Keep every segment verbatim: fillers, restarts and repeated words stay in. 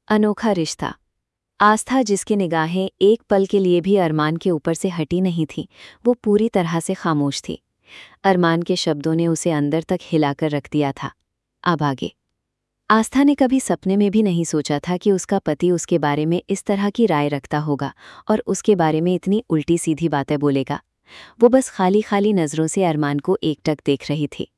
अनोखा रिश्ता। आस्था, जिसकी निगाहें एक पल के लिए भी अरमान के ऊपर से हटी नहीं थीं, वो पूरी तरह से खामोश थी। अरमान के शब्दों ने उसे अंदर तक हिलाकर रख दिया था। अब आगे। आस्था ने कभी सपने में भी नहीं सोचा था कि उसका पति उसके बारे में इस तरह की राय रखता होगा और उसके बारे में इतनी उल्टी सीधी बातें बोलेगा। वो बस खाली खाली नज़रों से अरमान को एकटक देख रही थी।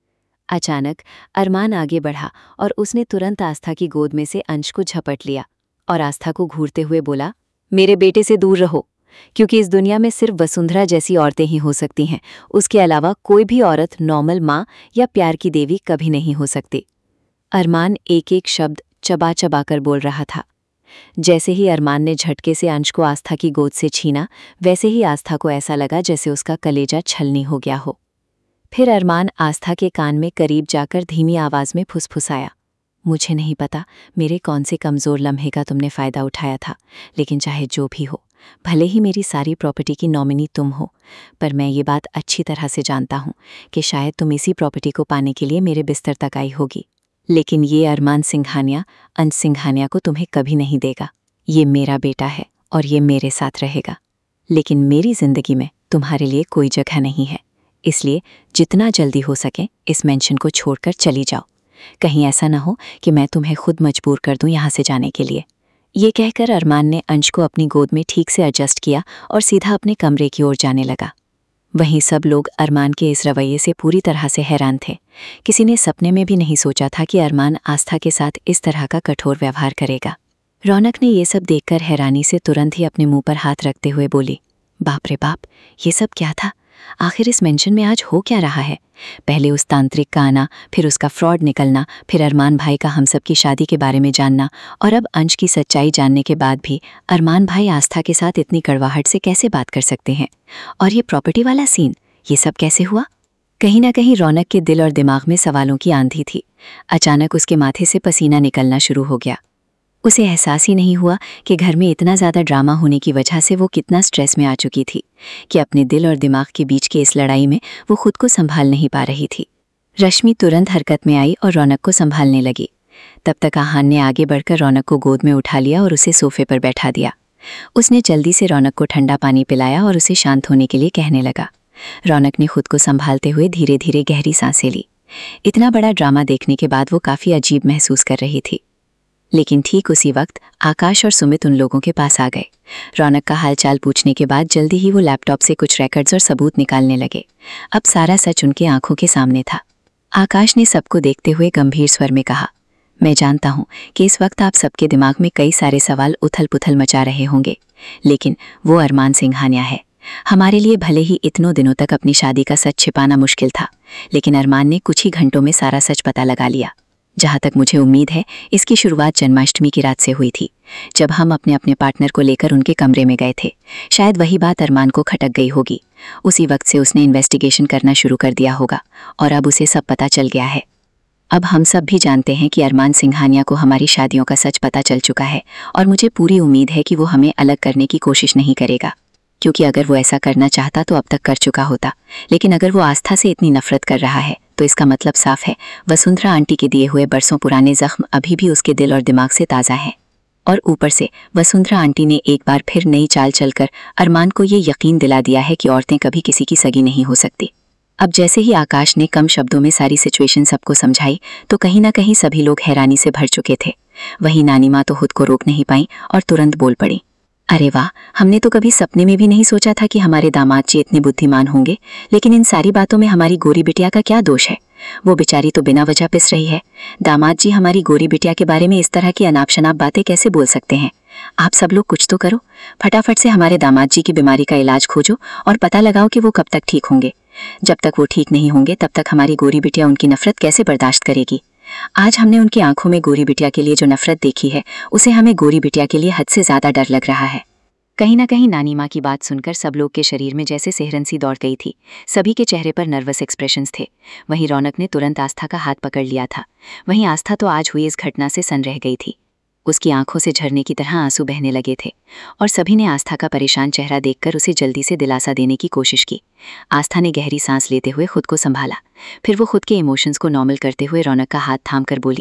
अचानक अरमान आगे बढ़ा और उसने तुरंत आस्था की गोद में से अंश को झपट लिया और आस्था को घूरते हुए बोला, मेरे बेटे से दूर रहो, क्योंकि इस दुनिया में सिर्फ वसुंधरा जैसी औरतें ही हो सकती हैं। उसके अलावा कोई भी औरत नॉर्मल माँ या प्यार की देवी कभी नहीं हो सकती। अरमान एक एक शब्द चबा चबा कर बोल रहा था। जैसे ही अरमान ने झटके से अंश को आस्था की गोद से छीना, वैसे ही आस्था को ऐसा लगा जैसे उसका कलेजा छलनी हो गया हो। फिर अरमान आस्था के कान में करीब जाकर धीमी आवाज में फुसफुसाया, मुझे नहीं पता मेरे कौन से कमज़ोर लम्हे का तुमने फ़ायदा उठाया था, लेकिन चाहे जो भी हो, भले ही मेरी सारी प्रॉपर्टी की नॉमिनी तुम हो, पर मैं ये बात अच्छी तरह से जानता हूँ कि शायद तुम इसी प्रॉपर्टी को पाने के लिए मेरे बिस्तर तक आई होगी। लेकिन ये अरमान सिंघानिया अंश सिंघानिया को तुम्हें कभी नहीं देगा। ये मेरा बेटा है और ये मेरे साथ रहेगा, लेकिन मेरी ज़िंदगी में तुम्हारे लिए कोई जगह नहीं है। इसलिए जितना जल्दी हो सके इस मेंशन को छोड़कर चली जाओ। कहीं ऐसा ना हो कि मैं तुम्हें खुद मजबूर कर दूं यहाँ से जाने के लिए। ये कहकर अरमान ने अंश को अपनी गोद में ठीक से एडजस्ट किया और सीधा अपने कमरे की ओर जाने लगा। वहीं सब लोग अरमान के इस रवैये से पूरी तरह से हैरान थे। किसी ने सपने में भी नहीं सोचा था कि अरमान आस्था के साथ इस तरह का कठोर व्यवहार करेगा। रौनक ने ये सब देखकर हैरानी से तुरंत ही अपने मुंह पर हाथ रखते हुए बोली, बाप रे बाप, ये सब क्या था? आखिर इस मेंशन में आज हो क्या रहा है? पहले उस तांत्रिक का आना, फिर उसका फ्रॉड निकलना, फिर अरमान भाई का हम सब की शादी के बारे में जानना, और अब अंश की सच्चाई जानने के बाद भी अरमान भाई आस्था के साथ इतनी कड़वाहट से कैसे बात कर सकते हैं? और ये प्रॉपर्टी वाला सीन, ये सब कैसे हुआ? कहीं ना कहीं रौनक के दिल और दिमाग में सवालों की आंधी थी। अचानक उसके माथे से पसीना निकलना शुरू हो गया। उसे एहसास ही नहीं हुआ कि घर में इतना ज़्यादा ड्रामा होने की वजह से वो कितना स्ट्रेस में आ चुकी थी कि अपने दिल और दिमाग के बीच के इस लड़ाई में वो खुद को संभाल नहीं पा रही थी। रश्मि तुरंत हरकत में आई और रौनक को संभालने लगी। तब तक आहान ने आगे बढ़कर रौनक को गोद में उठा लिया और उसे सोफे पर बैठा दिया। उसने जल्दी से रौनक को ठंडा पानी पिलाया और उसे शांत होने के लिए कहने लगा। रौनक ने खुद को संभालते हुए धीरे धीरे गहरी सांसें ली। इतना बड़ा ड्रामा देखने के बाद वो काफ़ी अजीब महसूस कर रही थी। लेकिन ठीक उसी वक्त आकाश और सुमित उन लोगों के पास आ गए। रौनक का हालचाल पूछने के बाद जल्दी ही वो लैपटॉप से कुछ रिकॉर्ड्स और सबूत निकालने लगे। अब सारा सच उनके आंखों के सामने था। आकाश ने सबको देखते हुए गंभीर स्वर में कहा, मैं जानता हूँ कि इस वक्त आप सबके दिमाग में कई सारे सवाल उथल पुथल मचा रहे होंगे, लेकिन वो अरमान सिंघानिया है। हमारे लिए भले ही इतनों दिनों तक अपनी शादी का सच छिपाना मुश्किल था, लेकिन अरमान ने कुछ ही घंटों में सारा सच पता लगा लिया। जहाँ तक मुझे उम्मीद है, इसकी शुरुआत जन्माष्टमी की रात से हुई थी, जब हम अपने अपने पार्टनर को लेकर उनके कमरे में गए थे। शायद वही बात अरमान को खटक गई होगी। उसी वक्त से उसने इन्वेस्टिगेशन करना शुरू कर दिया होगा और अब उसे सब पता चल गया है। अब हम सब भी जानते हैं कि अरमान सिंघानिया को हमारी शादियों का सच पता चल चुका है और मुझे पूरी उम्मीद है कि वो हमें अलग करने की कोशिश नहीं करेगा, क्योंकि अगर वो ऐसा करना चाहता तो अब तक कर चुका होता। लेकिन अगर वो आस्था से इतनी नफरत कर रहा है तो इसका मतलब साफ है, वसुंधरा आंटी के दिए हुए बरसों पुराने जख्म अभी भी उसके दिल और दिमाग से ताज़ा हैं। और ऊपर से वसुंधरा आंटी ने एक बार फिर नई चाल चलकर अरमान को ये यकीन दिला दिया है कि औरतें कभी किसी की सगी नहीं हो सकती। अब जैसे ही आकाश ने कम शब्दों में सारी सिचुएशन सबको समझाई तो कहीं ना कहीं सभी लोग हैरानी से भर चुके थे। वहीं नानी माँ तो खुद को रोक नहीं पाई और तुरंत बोल पड़ी, अरे वाह, हमने तो कभी सपने में भी नहीं सोचा था कि हमारे दामाद जी इतने बुद्धिमान होंगे। लेकिन इन सारी बातों में हमारी गोरी बिटिया का क्या दोष है? वो बेचारी तो बिना वजह पिस रही है। दामाद जी हमारी गोरी बिटिया के बारे में इस तरह की अनाप शनाप बातें कैसे बोल सकते हैं? आप सब लोग कुछ तो करो, फटाफट से हमारे दामाद जी की बीमारी का इलाज खोजो और पता लगाओ कि वो कब तक ठीक होंगे। जब तक वो ठीक नहीं होंगे तब तक हमारी गोरी बिटिया उनकी नफरत कैसे बर्दाश्त करेगी? आज हमने उनकी आंखों में गोरी बिटिया के लिए जो नफरत देखी है, उसे हमें गोरी बिटिया के लिए हद से ज्यादा डर लग रहा है। कहीं ना कहीं नानी माँ की बात सुनकर सब लोग के शरीर में जैसे सिहरन सी दौड़ गई थी। सभी के चेहरे पर नर्वस एक्सप्रेशंस थे। वहीं रौनक ने तुरंत आस्था का हाथ पकड़ लिया था। वहीं आस्था तो आज हुई इस घटना से सन रह गई थी। उसकी आंखों से झरने की तरह आंसू बहने लगे थे और सभी ने आस्था का परेशान चेहरा देखकर उसे जल्दी से दिलासा देने की कोशिश की। आस्था ने गहरी सांस लेते हुए खुद को संभाला। फिर वो खुद के इमोशंस को नॉर्मल करते हुए रौनक का हाथ थाम कर बोली,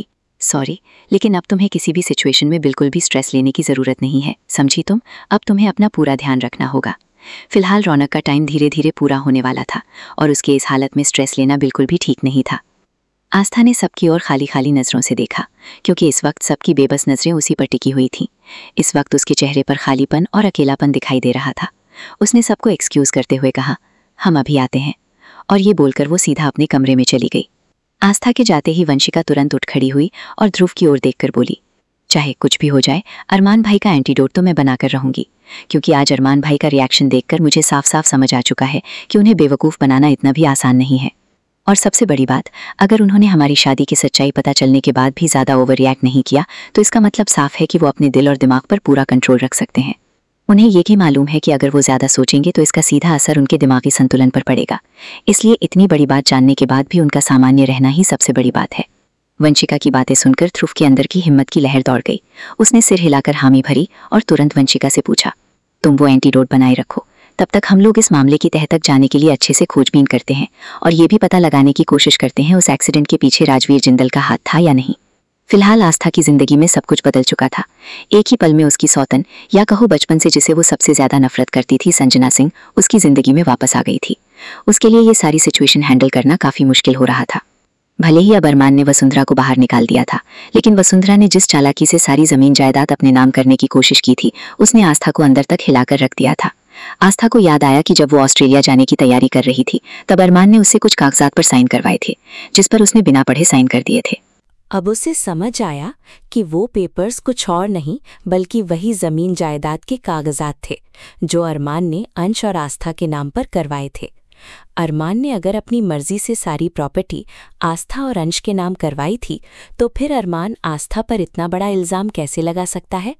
सॉरी, लेकिन अब तुम्हें किसी भी सिचुएशन में बिल्कुल भी स्ट्रेस लेने की ज़रूरत नहीं है, समझी तुम? अब तुम्हें अपना पूरा ध्यान रखना होगा। फिलहाल रौनक का टाइम धीरे धीरे पूरा होने वाला था और उसके इस हालत में स्ट्रेस लेना बिल्कुल भी ठीक नहीं था। आस्था ने सबकी ओर खाली खाली नज़रों से देखा, क्योंकि इस वक्त सबकी बेबस नज़रें उसी पर टिकी हुई थीं। इस वक्त उसके चेहरे पर खालीपन और अकेलापन दिखाई दे रहा था। उसने सबको एक्सक्यूज़ करते हुए कहा, हम अभी आते हैं, और ये बोलकर वो सीधा अपने कमरे में चली गई। आस्था के जाते ही वंशिका तुरंत उठ खड़ी हुई और ध्रुव की ओर देखकर बोली, चाहे कुछ भी हो जाए, अरमान भाई का एंटीडोट तो मैं बनाकर रहूंगी, क्योंकि आज अरमान भाई का रिएक्शन देखकर मुझे साफ साफ समझ आ चुका है कि उन्हें बेवकूफ़ बनाना इतना भी आसान नहीं है। और सबसे बड़ी बात, अगर उन्होंने हमारी शादी की सच्चाई पता चलने के बाद भी ज़्यादा ओवर रिएक्ट नहीं किया तो इसका मतलब साफ है कि वो अपने दिल और दिमाग पर पूरा कंट्रोल रख सकते हैं। उन्हें ये भी मालूम है कि अगर वो ज़्यादा सोचेंगे तो इसका सीधा असर उनके दिमागी संतुलन पर पड़ेगा। इसलिए इतनी बड़ी बात जानने के बाद भी उनका सामान्य रहना ही सबसे बड़ी बात है। वंशिका की बातें सुनकर ध्रुव के अंदर की हिम्मत की लहर दौड़ गई। उसने सिर हिलाकर हामी भरी और तुरंत वंशिका से पूछा, तुम वो एंटीडोट बनाए रखो, तब तक हम लोग इस मामले की तह तक जाने के लिए अच्छे से खोजबीन करते हैं और ये भी पता लगाने की कोशिश करते हैं उस एक्सीडेंट के पीछे राजवीर जिंदल का हाथ था या नहीं। फिलहाल आस्था की जिंदगी में सब कुछ बदल चुका था। एक ही पल में उसकी सौतन, या कहो बचपन से जिसे वो सबसे ज्यादा नफरत करती थी, संजना सिंह, उसकी जिंदगी में वापस आ गई थी। उसके लिए ये सारी सिचुएशन हैंडल करना काफी मुश्किल हो रहा था। भले ही अब अरमान ने वसुंधरा को बाहर निकाल दिया था, लेकिन वसुंधरा ने जिस चालाकी से सारी जमीन जायदाद अपने नाम करने की कोशिश की थी, उसने आस्था को अंदर तक हिलाकर रख दिया था। आस्था को याद आया कि जब वो ऑस्ट्रेलिया जाने की तैयारी कर रही थी, तब अरमान ने उससे कुछ कागजात पर साइन करवाए थे, जिस पर उसने बिना पढ़े साइन कर दिए थे। अब उसे समझ आया कि वो पेपर्स कुछ और नहीं बल्कि वही जमीन जायदाद के कागजात थे जो अरमान ने अंश और आस्था के नाम पर करवाए थे। अरमान ने अगर अपनी मर्जी से सारी प्रॉपर्टी आस्था और अंश के नाम करवाई थी, तो फिर अरमान आस्था पर इतना बड़ा इल्ज़ाम कैसे लगा सकता है?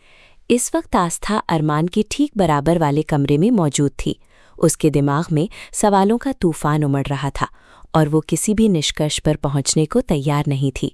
इस वक्त आस्था अरमान के ठीक बराबर वाले कमरे में मौजूद थी। उसके दिमाग में सवालों का तूफान उमड़ रहा था और वो किसी भी निष्कर्ष पर पहुंचने को तैयार नहीं थी।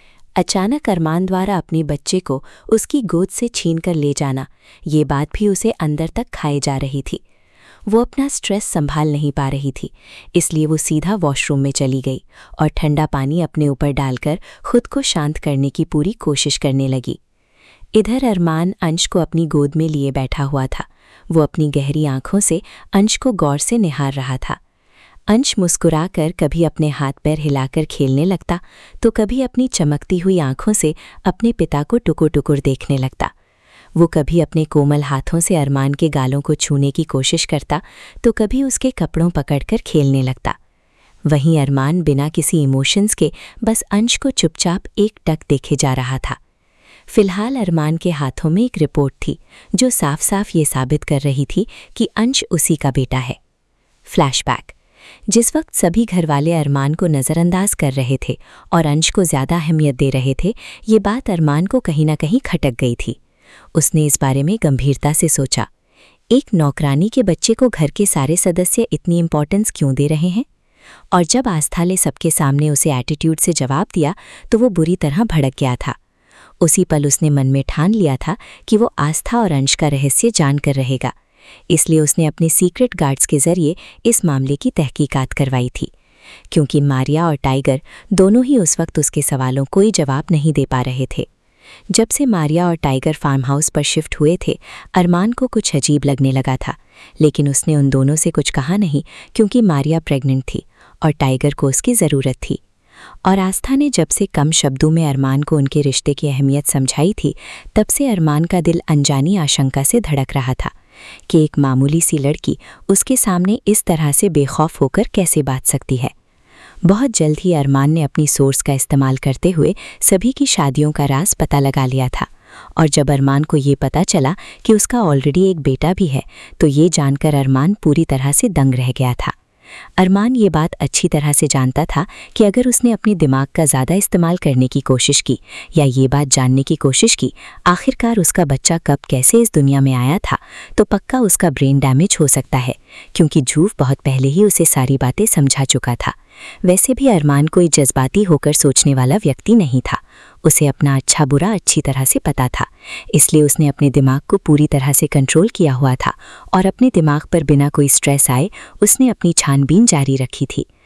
अचानक अरमान द्वारा अपने बच्चे को उसकी गोद से छीन कर ले जाना, ये बात भी उसे अंदर तक खाए जा रही थी। वो अपना स्ट्रेस संभाल नहीं पा रही थी, इसलिए वो सीधा वॉशरूम में चली गई और ठंडा पानी अपने ऊपर डालकर खुद को शांत करने की पूरी कोशिश करने लगी। इधर अरमान अंश को अपनी गोद में लिए बैठा हुआ था। वो अपनी गहरी आंखों से अंश को गौर से निहार रहा था। अंश मुस्कुराकर कभी अपने हाथ पैर हिलाकर खेलने लगता, तो कभी अपनी चमकती हुई आंखों से अपने पिता को टुकुर टुकुर देखने लगता। वो कभी अपने कोमल हाथों से अरमान के गालों को छूने की कोशिश करता, तो कभी उसके कपड़ों पकड़कर खेलने लगता। वहीं अरमान बिना किसी इमोशंस के बस अंश को चुपचाप एक टक देखे जा रहा था। फिलहाल अरमान के हाथों में एक रिपोर्ट थी जो साफ साफ ये साबित कर रही थी कि अंश उसी का बेटा है। फ्लैशबैक। जिस वक्त सभी घरवाले अरमान को नज़रअंदाज कर रहे थे और अंश को ज़्यादा अहमियत दे रहे थे, ये बात अरमान को कहीं ना कहीं खटक गई थी। उसने इस बारे में गंभीरता से सोचा, एक नौकरानी के बच्चे को घर के सारे सदस्य इतनी इम्पोर्टेंस क्यों दे रहे हैं? और जब आस्था ने सबके सामने उसे एटीट्यूड से जवाब दिया तो वो बुरी तरह भड़क गया था। उसी पल उसने मन में ठान लिया था कि वो आस्था और अंश का रहस्य जानकर रहेगा। इसलिए उसने अपने सीक्रेट गार्ड्स के जरिए इस मामले की तहकीकात करवाई थी, क्योंकि मारिया और टाइगर दोनों ही उस वक्त उसके सवालों कोई जवाब नहीं दे पा रहे थे। जब से मारिया और टाइगर फार्म हाउस पर शिफ्ट हुए थे, अरमान को कुछ अजीब लगने लगा था, लेकिन उसने उन दोनों से कुछ कहा नहीं, क्योंकि मारिया प्रेग्नेंट थी और टाइगर को उसकी ज़रूरत थी। और आस्था ने जब से कम शब्दों में अरमान को उनके रिश्ते की अहमियत समझाई थी, तब से अरमान का दिल अनजानी आशंका से धड़क रहा था कि एक मामूली सी लड़की उसके सामने इस तरह से बेखौफ होकर कैसे बात सकती है। बहुत जल्द ही अरमान ने अपनी सोर्स का इस्तेमाल करते हुए सभी की शादियों का राज पता लगा लिया था, और जब अरमान को ये पता चला कि उसका ऑलरेडी एक बेटा भी है, तो ये जानकर अरमान पूरी तरह से दंग रह गया था। अरमान ये बात अच्छी तरह से जानता था कि अगर उसने अपने दिमाग का ज़्यादा इस्तेमाल करने की कोशिश की या ये बात जानने की कोशिश की आखिरकार उसका बच्चा कब कैसे इस दुनिया में आया था, तो पक्का उसका ब्रेन डैमेज हो सकता है, क्योंकि ध्रुव बहुत पहले ही उसे सारी बातें समझा चुका था। वैसे भी अरमान कोई जज्बाती होकर सोचने वाला व्यक्ति नहीं था। उसे अपना अच्छा बुरा अच्छी तरह से पता था, इसलिए उसने अपने दिमाग को पूरी तरह से कंट्रोल किया हुआ था और अपने दिमाग पर बिना कोई स्ट्रेस आए उसने अपनी छानबीन जारी रखी थी।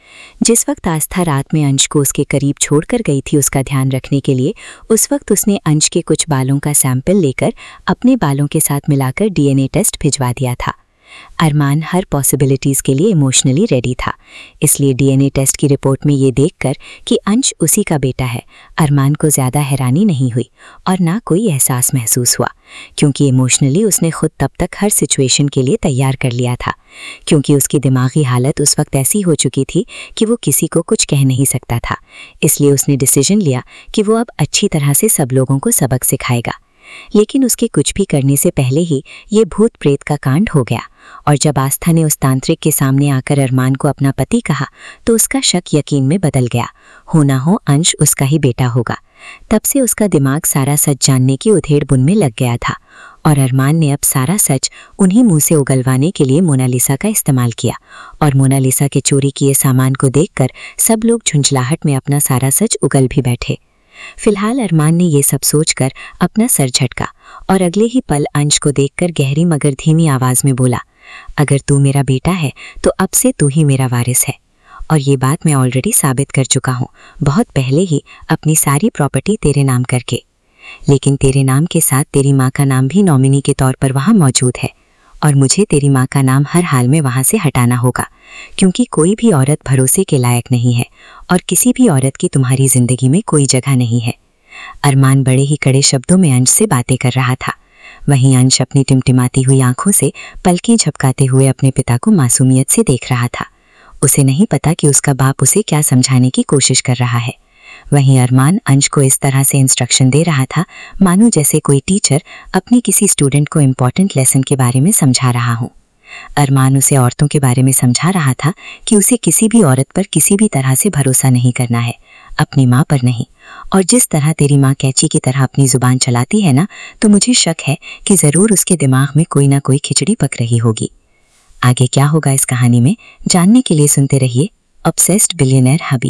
जिस वक्त आस्था रात में अंश को उसके करीब छोड़कर गई थी उसका ध्यान रखने के लिए, उस वक्त उसने अंश के कुछ बालों का सैंपल लेकर अपने बालों के साथ मिलाकर डीएनए टेस्ट भिजवा दिया था। अरमान हर पॉसिबिलिटीज़ के लिए इमोशनली रेडी था, इसलिए डीएनए टेस्ट की रिपोर्ट में ये देखकर कि अंश उसी का बेटा है, अरमान को ज़्यादा हैरानी नहीं हुई और ना कोई एहसास महसूस हुआ, क्योंकि इमोशनली उसने खुद तब तक हर सिचुएशन के लिए तैयार कर लिया था। क्योंकि उसकी दिमागी हालत उस वक्त ऐसी हो चुकी थी कि वो किसी को कुछ कह नहीं सकता था, इसलिए उसने डिसीजन लिया कि वो अब अच्छी तरह से सब लोगों को सबक सिखाएगा। लेकिन उसके कुछ भी करने से पहले ही ये भूत प्रेत का कांड हो गया, और जब आस्था ने उस तांत्रिक के सामने आकर अरमान को अपना पति कहा तो उसका शक यकीन में बदल गया। हो ना हो अंश उसका ही बेटा होगा। तब से उसका दिमाग सारा सच जानने की उधेड़ बुन में लग गया था, और अरमान ने अब सारा सच उन्हीं मुंह से उगलवाने के लिए मोनालिसा का इस्तेमाल किया। और मोनालिसा के चोरी किए सामान को देखकर सब लोग झुंझलाहट में अपना सारा सच उगल भी बैठे। फिलहाल अरमान ने ये सब सोचकर अपना सर झटका और अगले ही पल अंश को देखकर गहरी मगर धीमी आवाज में बोला, अगर तू मेरा बेटा है तो अब से तू ही मेरा वारिस है, और ये बात मैं ऑलरेडी साबित कर चुका हूँ बहुत पहले ही, अपनी सारी प्रॉपर्टी तेरे नाम करके। लेकिन तेरे नाम के साथ तेरी माँ का नाम भी नॉमिनी के तौर पर वहाँ मौजूद है, और मुझे तेरी माँ का नाम हर हाल में वहाँ से हटाना होगा, क्योंकि कोई भी औरत भरोसे के लायक नहीं है और किसी भी औरत की तुम्हारी जिंदगी में कोई जगह नहीं है। अरमान बड़े ही कड़े शब्दों में अंश से बातें कर रहा था। वहीं अंश अपनी टिमटिमाती हुई आंखों से पलकें झपकाते हुए अपने पिता को मासूमियत से देख रहा था। उसे नहीं पता कि उसका बाप उसे क्या समझाने की कोशिश कर रहा है। वहीं अरमान अंश को इस तरह से इंस्ट्रक्शन दे रहा था मानो जैसे कोई टीचर अपने किसी स्टूडेंट को इम्पोर्टेंट लेसन के बारे में समझा रहा हो। अरमान उसे औरतों के बारे में समझा रहा था कि उसे किसी भी औरत पर किसी भी तरह से भरोसा नहीं करना है, अपनी माँ पर नहीं। और जिस तरह तेरी माँ कैची की तरह अपनी जुबान चलाती है ना, तो मुझे शक है कि ज़रूर उसके दिमाग में कोई ना कोई खिचड़ी पक रही होगी। आगे क्या होगा इस कहानी में जानने के लिए सुनते रहिए ऑब्सेस्ड बिलियनेयर हबी।